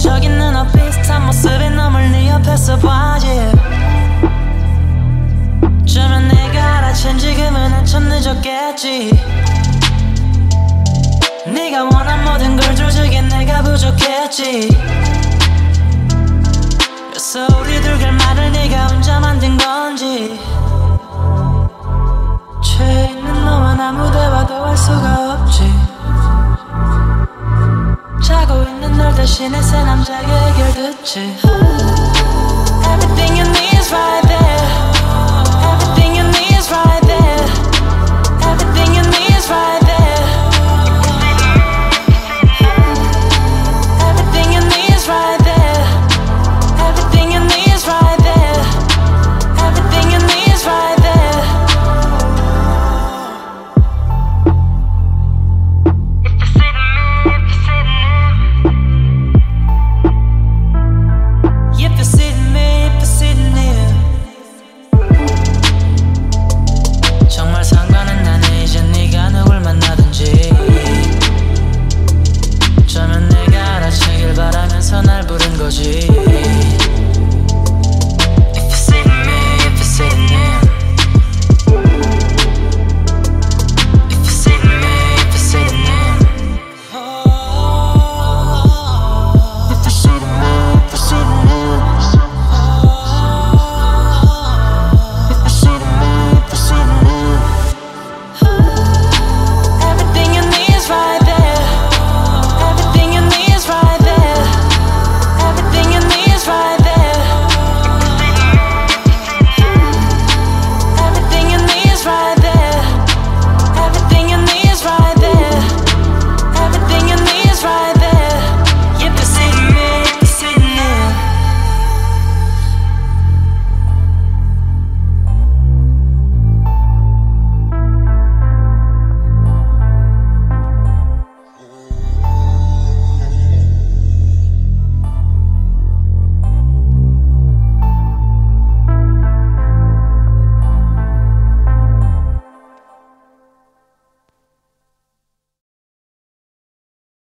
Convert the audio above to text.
저기 눈앞 비슷한 모습이 너물 네 옆에서 봐지. 어쩌면 내가 알아챈 지금은 한참 늦었겠지. 네가 원한 모든 걸 주기엔 내가 부족했지. 그래서 우리 둘 결말을 네가 혼자 만든 건지. 죄 있는 너만 아무 대화도 할 수가 없지. 자고 있는 널 대신해 새 남자의 얘기를 듣지. Everything you need is right there. Everything you need is right there. Everything you need is right there. Everything you need is right there. Everything you need is right there. Everything you need is right there. If you're sitting me, if you're sitting here. 정말 상관은 나네. 이제 네가 누굴 만나든지. 어쩌면 내가 알아채길 바라면서 날 부른 거지.